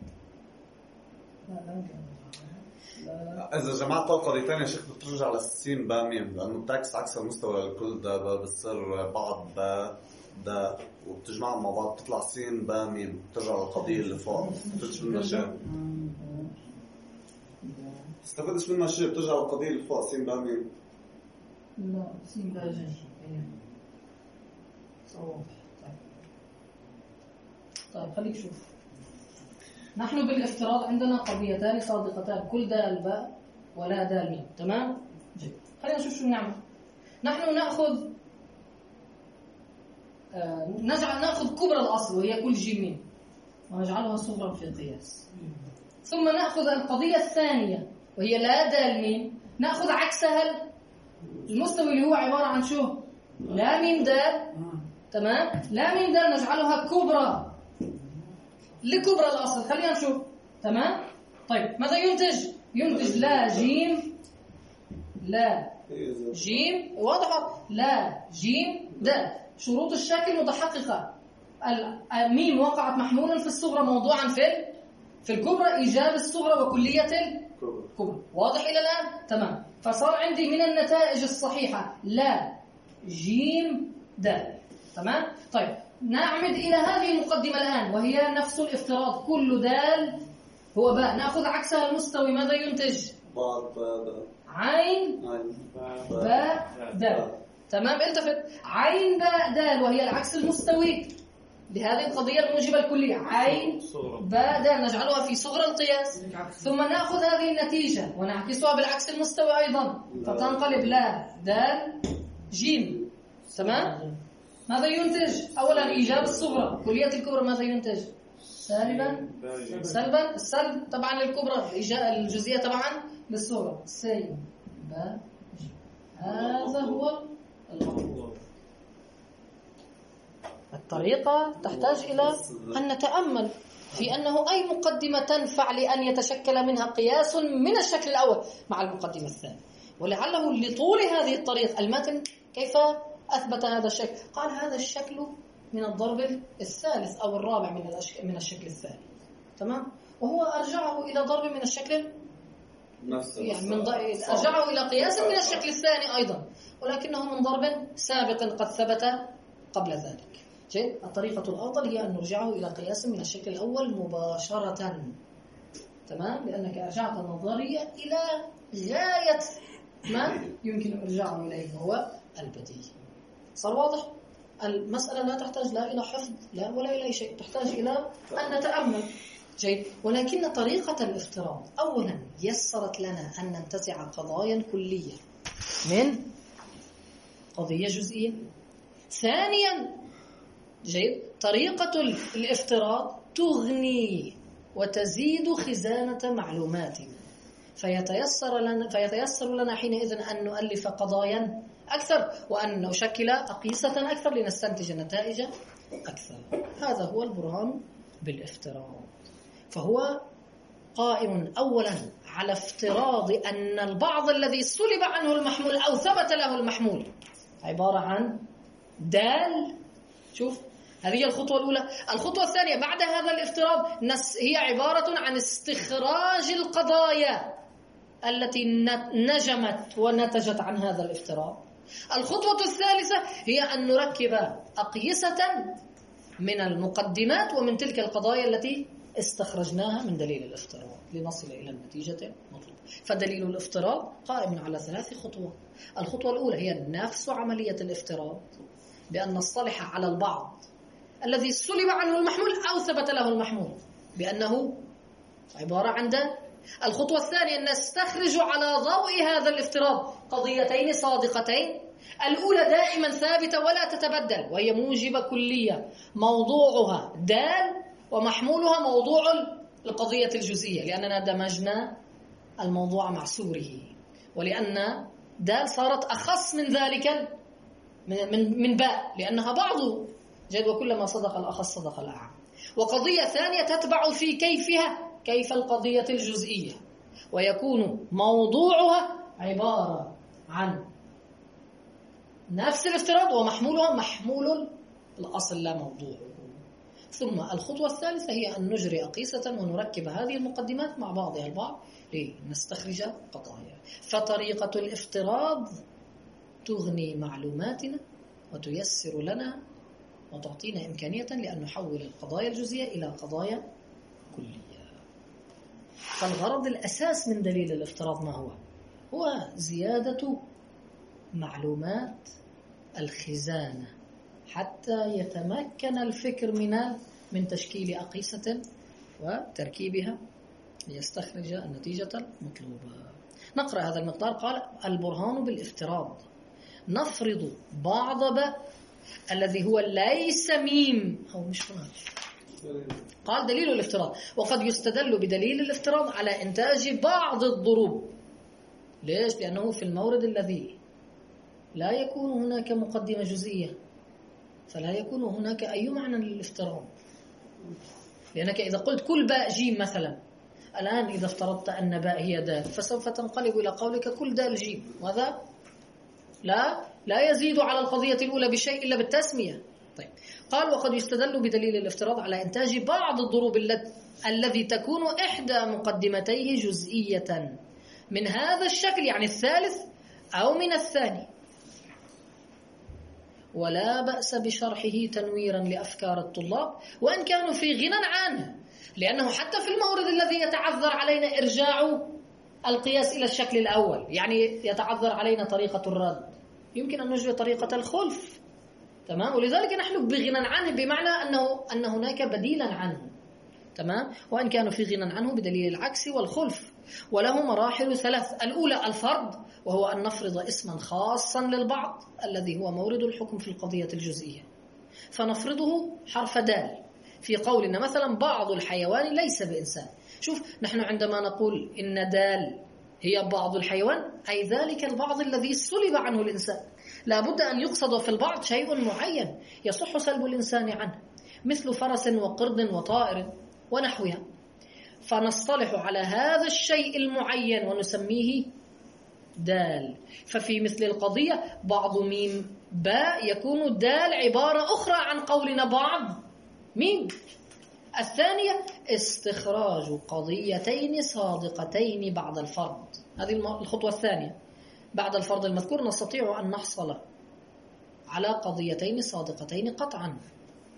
لا لا يمكن أن نجعلها. إذا جمعت القضيتين يا شيخ بترجع للسين باء ميم لأنه بتعكس عكس المستوى للكل دا باء بتصير بعض باء دا وبتجمعهم مع بعض بتطلع سين باء ميم بترجع للقضية اللي فوق. بتستفدش منها شيء. بتستفدش منها شيء بترجع للقضية اللي فوق سين باء ميم. لا سين باء جيم. طيب طيب خليك شوف. نحن بالافتراض عندنا قضيتان صادقتان كل دال باء ولا دال ميم. تمام. جيد. خلينا نشوف شو نعمل. نحن نأخذ آه نجعل نأخذ كبرى الأصل وهي كل جيم ميم ونجعلها صغرا في القياس. ثم نأخذ القضية الثانية وهي لا دال ميم نأخذ عكسها المستوى اللي هو عبارة عن شو لا ميم دال. تمام. لا ميم دال نجعلها كبرى لكبرى الأصل. خلينا نشوف. تمام. طيب ماذا ينتج؟ ينتج لا جيم لا جيم واضحة لا جيم دال. شروط الشكل متحققة. الميم وقعت محمولا في الصغرى موضوعا في في الكبرى إيجاب الصغرى وكلية الكبرى. واضح إلى الآن؟ تمام. فصار عندي من النتائج الصحيحة لا جيم دال. تمام. طيب نعمد إلى هذه المقدمة الآن وهي نفس الافتراض كل دال هو باء. نأخذ عكسها المستوي ماذا ينتج؟ عين باء دال. تمام. التفت. عين باء دال وهي العكس المستوي لهذه القضية الموجبة الكلية عين باء دال نجعلها في صغر القياس ثم نأخذ هذه النتيجة ونعكسها بالعكس المستوي أيضا فتنقلب لا دال جيم. تمام. ماذا ينتج؟ أولا إيجاب الصغرى كلية الكبرى ماذا ينتج؟ سالبا سلبا. السلب طبعا للكبرى الجزئية طبعا للصغرى سالب باء جيم. هذا هو المطلوب. الطريقة تحتاج إلى أن نتأمل في أنه أي مقدمة تنفع لأن يتشكل منها قياس من الشكل الأول مع المقدمة الثانية. ولعله لطول هذه الطريق المتن كيف أثبت هذا الشكل. قال هذا الشكل من الضرب الثالث أو الرابع من من الشكل الثاني. تمام. وهو أرجعه إلى ضرب من الشكل يعني من أرجعه إلى قياس من الشكل الثاني أيضا ولكنه من ضرب سابق قد ثبت قبل ذلك. جيد. الطريقة الأفضل هي أن نرجعه إلى قياس من الشكل الأول مباشرة، تمام، لأنك أرجعت النظرية إلى غاية ما يمكن إرجاعه إليه هو البديهي. صار واضح؟ المسألة لا تحتاج لا إلى حفظ لا ولا إلى شيء، تحتاج إلى أن نتأمل. جيد. ولكن طريقة الافتراض أولا يسرت لنا أن ننتزع قضايا كلية من قضية جزئية. ثانيا جيد طريقة الافتراض تغني وتزيد خزانة معلوماتنا، فيتيسر لنا فيتيسر لنا حينئذ أن نؤلف قضايا أكثر وأن نشكل أقيسة أكثر لنستنتج نتائج أكثر. هذا هو البرهان بالافتراض. فهو قائم أولا على افتراض أن البعض الذي سلب عنه المحمول أو ثبت له المحمول عبارة عن دال. شوف، هذه الخطوة الأولى. الخطوة الثانية بعد هذا الافتراض هي عبارة عن استخراج القضايا التي نجمت ونتجت عن هذا الافتراض. الخطوة الثالثة هي أن نركب أقيسة من المقدمات ومن تلك القضايا التي استخرجناها من دليل الافتراض لنصل إلى النتيجة المطلوبة. فدليل الافتراض قائم على ثلاث خطوات. الخطوة الأولى هي نفس عملية الافتراض، بأن نصطلح على البعض الذي سلب عنه المحمول أو ثبت له المحمول بأنه عبارة عن دال. الخطوة الثانية أن نستخرج على ضوء هذا الافتراض قضيتين صادقتين، الأولى دائما ثابتة ولا تتبدل وهي موجبة كلية موضوعها دال ومحمولها موضوع القضية الجزئية، لأننا دمجنا الموضوع مع سوره، ولأن دال صارت أخص من ذلك من, من, من باء لأنها بعض جد، وكلما صدق الأخص صدق الأعم. وقضية ثانية تتبع في كيفها كيف القضية الجزئية، ويكون موضوعها عبارة عن نفس الافتراض ومحمولها محمول الأصل لا موضوعه. ثم الخطوة الثالثة هي أن نجري أقيسة ونركب هذه المقدمات مع بعضها البعض لنستخرج قضايا. فطريقة الافتراض تغني معلوماتنا وتيسر لنا وتعطينا إمكانية لأن نحول القضايا الجزئية إلى قضايا كلية. فالغرض الأساس من دليل الافتراض ما هو؟ هو زيادة معلومات الخزانة حتى يتمكن الفكر من من تشكيل أقيسة وتركيبها ليستخرج النتيجة المطلوبة. نقرأ هذا المقدار. قال البرهان بالافتراض نفرض بعض باء الذي هو ليس ميم أو مش هناك. قال دليل الافتراض وقد يستدل بدليل الافتراض على إنتاج بعض الضروب. ليش؟ لأنه في المورد الذي لا يكون هناك مقدمة جزئية فلا يكون هناك أي معنى للافتراض، لأنك إذا قلت كل باء جيم مثلا، الآن إذا افترضت أن باء هي دال فسوف تنقلب إلى قولك كل دال جيم، وهذا لا لا يزيد على القضية الأولى بشيء إلا بالتسمية. طيب، قال وقد يستدل بدليل الافتراض على إنتاج بعض الضروب الذي تكون إحدى مقدمتيه جزئية من هذا الشكل، يعني الثالث أو من الثاني، ولا بأس بشرحه تنويرا لأفكار الطلاب وإن كانوا في غنى عنه، لأنه حتى في المورد الذي يتعذر علينا إرجاع القياس إلى الشكل الأول، يعني يتعذر علينا طريقة الرد، يمكن أن نجري طريقة الخلف، تمام، ولذلك نحن بغنى عنه بمعنى أنه أن هناك بديلا عنه، تمام، وإن كانوا في غنى عنه بدليل العكس والخلف. وله مراحل ثلاث. الأولى الفرض، وهو أن نفرض اسما خاصا للبعض الذي هو مورد الحكم في القضية الجزئية، فنفرضه حرف دال في قولنا مثلا بعض الحيوان ليس بإنسان. شوف، نحن عندما نقول إن دال هي بعض الحيوان أي ذلك البعض الذي سلب عنه الإنسان، لابد أن يقصد في البعض شيء معين يصح سلب الإنسان عنه، مثل فرس وقرد وطائر ونحوها، فنصطلح على هذا الشيء المعين ونسميه دال. ففي مثل القضية بعض ميم باء يكون دال عبارة أخرى عن قولنا بعض ميم. الثانية استخراج قضيتين صادقتين بعد الفرض، هذه الخطوة الثانية. بعد الفرض المذكور نستطيع أن نحصل على قضيتين صادقتين قطعا،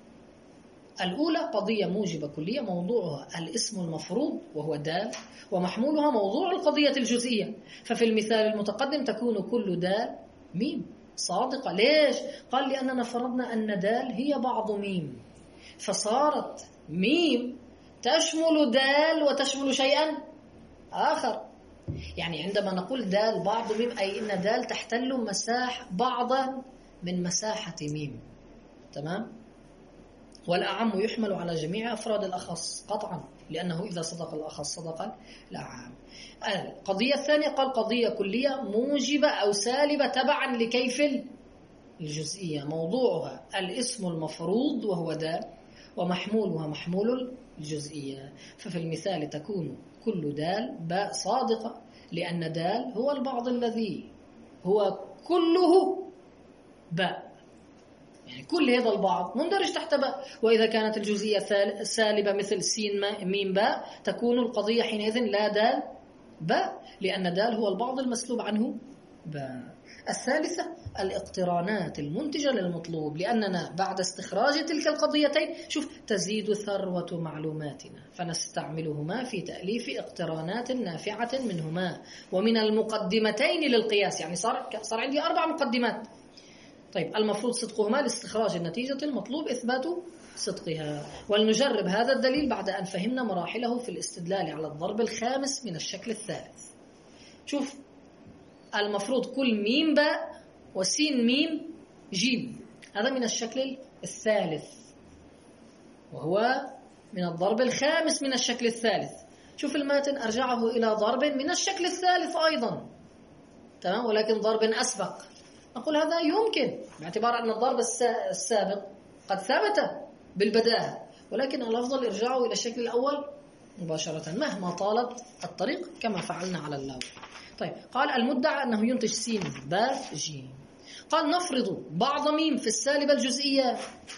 الأولى قضية موجبة كلية موضوعها الاسم المفروض وهو دال، ومحمولها موضوع القضية الجزئية. ففي المثال المتقدم تكون كل دال ميم صادقة. ليش؟ قال لأننا فرضنا أن دال هي بعض ميم، فصارت ميم تشمل دال وتشمل شيئا آخر. يعني عندما نقول دال بعض ميم أي إن دال تحتل مساحة بعضا من مساحة ميم. تمام؟ والأعم يحمل على جميع أفراد الأخص قطعا، لأنه إذا صدق الأخص صدق الأعم. القضية الثانية قال قضية كلية موجبة أو سالبة تبعا لكيف الجزئية، موضوعها الاسم المفروض وهو دال، ومحمولها محمول الجزئية. ففي المثال تكون كل دال باء صادقة، لأن دال هو البعض الذي هو كله باء، يعني كل هذا البعض مندرج تحت باء. وإذا كانت الجزئية سالبة مثل سين ميم باء تكون القضية حينئذ لا دال باء، لأن دال هو البعض المسلوب عنه باء. الثالثة الاقترانات المنتجة للمطلوب، لأننا بعد استخراج تلك القضيتين شوف تزيد ثروة معلوماتنا فنستعملهما في تأليف اقترانات نافعة منهما ومن المقدمتين للقياس. يعني صار صار عندي أربع مقدمات. طيب المفروض صدقهما لاستخراج النتيجة المطلوب إثبات صدقها. ولنجرب هذا الدليل بعد أن فهمنا مراحله في الاستدلال على الضرب الخامس من الشكل الثالث. شوف المفروض كل ميم باء وسين ميم جيم، هذا من الشكل الثالث وهو من الضرب الخامس من الشكل الثالث. شوف الماتن أرجعه إلى ضرب من الشكل الثالث أيضا، تمام، ولكن ضرب أسبق. نقول هذا يمكن باعتبار أن الضرب السابق قد ثبت بالبداهة، ولكن الأفضل إرجاعه إلى الشكل الأول مباشرة مهما طالت الطريق كما فعلنا على اللوح. طيب قال المدعى أنه ينتج سين باء جيم. قال نفرض بعض ميم في السالبة الجزئية،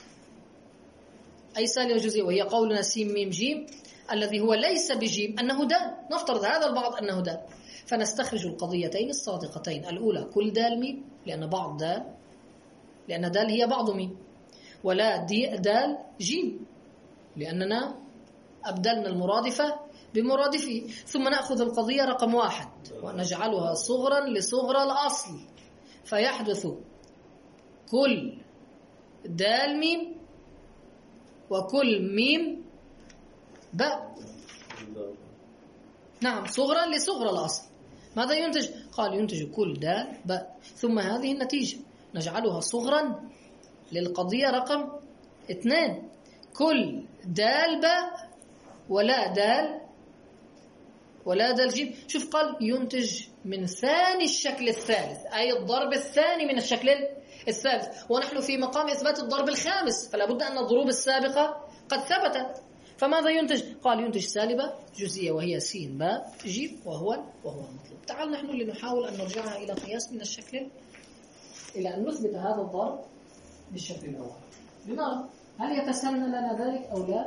أي سالبة جزئية وهي قولنا سين ميم جيم الذي هو ليس بجيم أنه دال. نفترض هذا البعض أنه دال، فنستخرج القضيتين الصادقتين. الأولى كل دال ميم لأن بعض دال، لأن دال هي بعض ميم، ولا دي دال جيم لأننا أبدلنا المرادفة بمرادفه. ثم نأخذ القضية رقم واحد ونجعلها صغرا لصغرى الأصل، فيحدث كل دال ميم وكل ميم باء. نعم صغرا لصغرى الأصل. ماذا ينتج؟ قال ينتج كل دال باء. ثم هذه النتيجة نجعلها صغرا للقضية رقم اثنين، كل دال باء ولا دال ولا دال جيم. شوف قال ينتج من ثاني الشكل الثالث، أي الضرب الثاني من الشكل الثالث، ونحن في مقام إثبات الضرب الخامس، فلا بد أن الضروب السابقة قد ثبتت. فماذا ينتج؟ قال ينتج سالبة جزئية وهي سين باء جيم وهو وهو المطلوب. تعال نحن لنحاول أن نرجعها إلى قياس من الشكل، إلى أن نثبت هذا الضرب بالشكل الأول. لنرى هل يتسنى لنا ذلك أو لا؟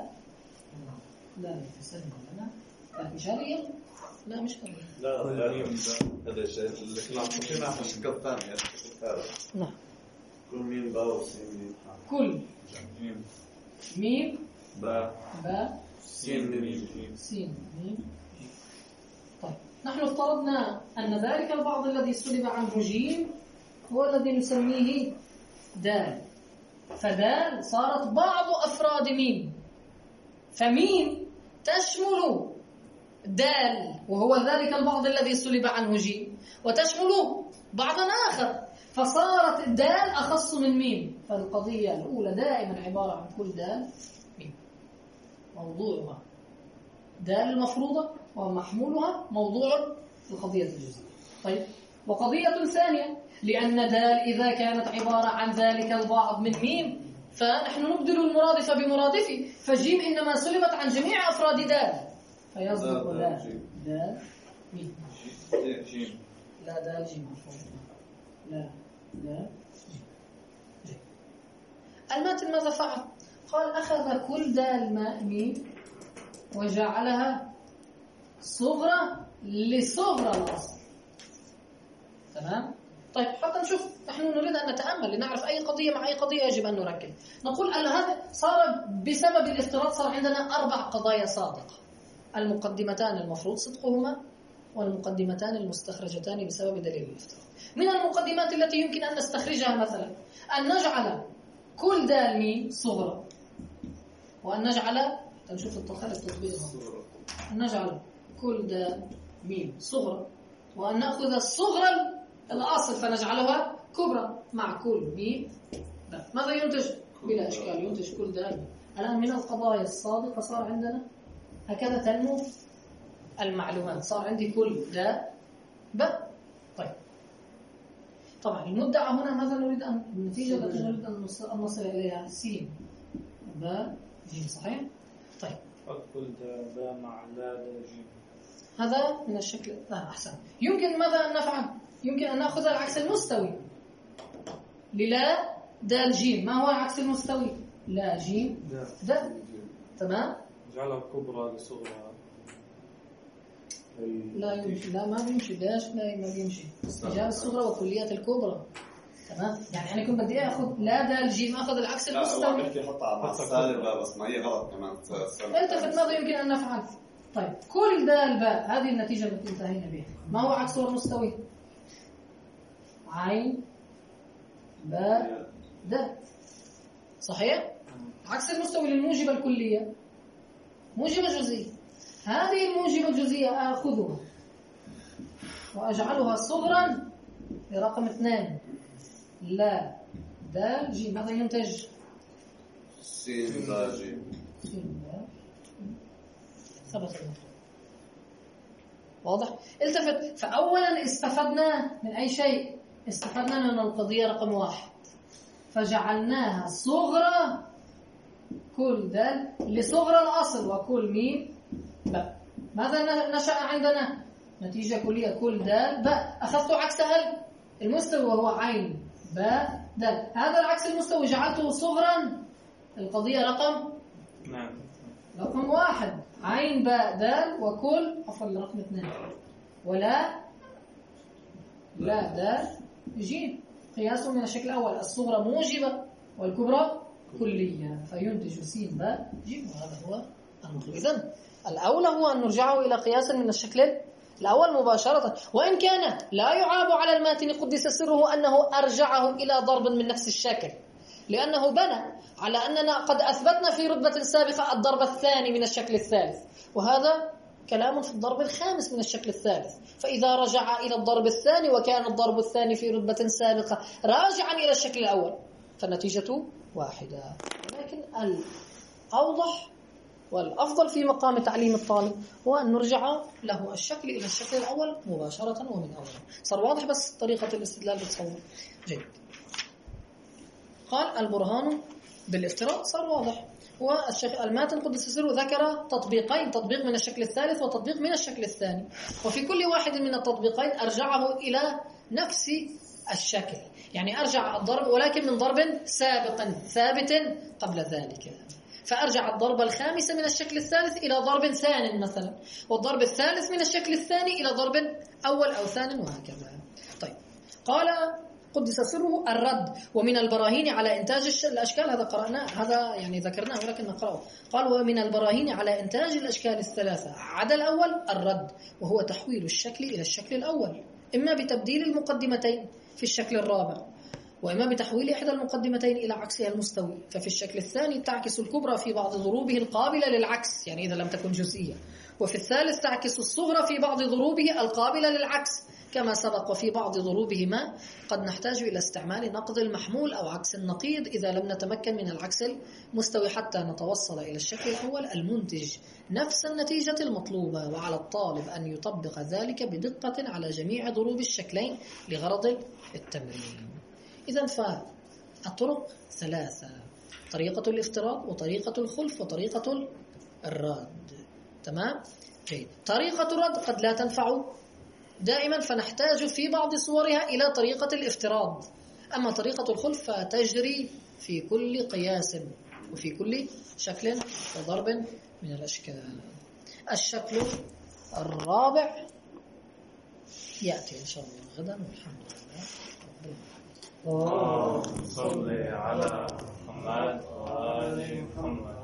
لا يتسنى لنا. لا إشارية؟ لا مش قرية. لا لا هذا الشيء اللي كنا مشينا في الشكل الثاني الشكل الثالث. نعم. كل ميم باء وسين ميم. كل ميم باء باء سين ميم سين ميم. طيب نحن افترضنا أن ذلك البعض الذي سلب عنه جيم هو الذي نسميه دال، فدال صارت بعض أفراد ميم، فميم تشمل دال وهو ذلك البعض الذي سلب عنه جيم، وتشمل بعضا آخر، فصارت الدال أخص من ميم. فالقضية الأولى دائما عبارة عن كل دال ميم، موضوعها دال المفروضة ومحمولها موضوع القضية الجزئية. طيب وقضية ثانية، لأن دال إذا كانت عبارة عن ذلك البعض من ميم فنحن نبدل المرادف بمرادفه، فجيم إنما سلبت عن جميع أفراد دال، فيصدق دال دال ميم جيم لا دال جيم لا لا جيم. الماتن ماذا فعل؟ قال أخذ كل دال ماء ميم وجعلها صغرى لصغرى الأصل. تمام؟ طيب حتى نشوف، نحن نريد أن نتأمل لنعرف أي قضية مع أي قضية يجب أن نركز. نقول أن هذا صار بسبب الافتراض صار عندنا أربع قضايا صادقة: المقدمتان المفروض صدقهما، والمقدمتان المستخرجتان بسبب دليل الافتراض. من المقدمات التي يمكن أن نستخرجها مثلا أن نجعل كل دال ميم صغرى، وأن نجعل نشوف التخلف التطبيق أن نجعل كل دال ميم صغرى، وأن نأخذ الصغرى الأصل فنجعلها كبرى مع كل ميم. ماذا ينتج؟ بلا إشكال ينتج كل دال. الآن من القضايا الصادقة صار عندنا هكذا تنمو المعلومات، صار عندي كل دال باء. طيب طبعا المدعى هنا ماذا نريد أن النتيجة التي نريد أن نصل إليها سين باء جيم، صحيح؟ طيب كل باء مع لا دا جيم، هذا من الشكل آه أحسن. يمكن ماذا أن نفعل؟ يمكن أن نأخذ العكس المستوي للا دال جيم. ما هو العكس المستوي؟ لا جيم دا. تمام؟ نجعلها كبرى لصغرى. لا يمشي، لا ما بيمشي، داش لا ما بيمشي. جاب الصغرى وكليات الكبرى. تمام؟ يعني أنا كنت بدي أخذ لا دال جيم، أخذ العكس المستوي. لا هو بيحكي حطها مع السالبة بس ما هي غلط كمان. التفت ماذا يمكن أن نفعل؟ طيب كل دال باء، هذه النتيجة التي انتهينا بها. ما هو عكسها المستوي؟ عين باء دال، صحيح؟ عكس المستوي للموجبة الكلية موجبة جزئية. هذه الموجبة الجزئية آخذها وأجعلها صغرا لرقم اثنين لا دال جيم. ماذا ينتج؟ سين دا جيم. سين دا ثبت المطلوب. واضح؟ التفت. فأولا استفدنا من أي شيء؟ استفدنا من القضية رقم واحد فجعلناها صغرى كل دال لصغرى الأصل وكل ميم باء. ماذا نشأ عندنا؟ نتيجة كلية كل دال باء. أخذت عكس ال المستوي وهو عين باء دال. هذا العكس المستوي جعلته صغرا. القضية رقم نعم رقم واحد عين باء دال وكل أفضل رقم اثنين ولا لا دال جيم. قياس من الشكل الأول الصغرى موجبة والكبرى كلية فينتج سين باء جيم. وهذا هو المطلوب. إذن الأولى هو أن نرجعه إلى قياس من الشكل الأول مباشرة، وإن كان لا يعاب على الماتن قدس سره أنه أرجعه إلى ضرب من نفس الشكل، لأنه بنى على أننا قد أثبتنا في رتبة سابقة الضرب الثاني من الشكل الثالث، وهذا كلام في الضرب الخامس من الشكل الثالث. فإذا رجع إلى الضرب الثاني وكان الضرب الثاني في رتبة سابقة راجعا إلى الشكل الأول فالنتيجة واحدة. ولكن الأوضح والأفضل في مقام تعليم الطالب هو أن نرجع له الشكل إلى الشكل الأول مباشرة ومن أوله. صار واضح بس طريقة الاستدلال بتصور جيد. قال البرهان بالافتراض صار واضح. والشيخ الماتن قدس سره ذكر تطبيقين، تطبيق من الشكل الثالث وتطبيق من الشكل الثاني، وفي كل واحد من التطبيقين أرجعه إلى نفس الشكل، يعني أرجع الضرب ولكن من ضرب سابق ثابت قبل ذلك. فأرجع الضرب الخامس من الشكل الثالث إلى ضرب ثان مثلا، والضرب الثالث من الشكل الثاني إلى ضرب أول أو ثان وهكذا. طيب قال قدس سره الرد ومن البراهين على إنتاج الأشكال، هذا قرأناه هذا يعني ذكرناه ولكن نقرأه. قال ومن البراهين على إنتاج الأشكال الثلاثة عدا الأول الرد، وهو تحويل الشكل إلى الشكل الأول إما بتبديل المقدمتين في الشكل الرابع، وإما بتحويل إحدى المقدمتين إلى عكسها المستوي. ففي الشكل الثاني تعكس الكبرى في بعض ضروبه القابلة للعكس، يعني إذا لم تكن جزئية، وفي الثالث تعكس الصغرى في بعض ضروبه القابلة للعكس كما سبق. وفي بعض ضروبهما قد نحتاج إلى استعمال نقض المحمول أو عكس النقيض إذا لم نتمكن من العكس المستوي حتى نتوصل إلى الشكل الأول المنتج نفس النتيجة المطلوبة. وعلى الطالب أن يطبق ذلك بدقة على جميع ضروب الشكلين لغرض التمرين. إذن فالطرق ثلاثة: طريقة الافتراض وطريقة الخلف وطريقة الرد. تمام؟ جيد. طريقة الرد قد لا تنفع دائما فنحتاج في بعض صورها إلى طريقة الافتراض، أما طريقة الخلف فتجري في كل قياس وفي كل شكل وضرب من الأشكال. الشكل الرابع يأتي إن شاء الله غدا، والحمد لله رب العالمين. اللهم صل على محمد وآل محمد.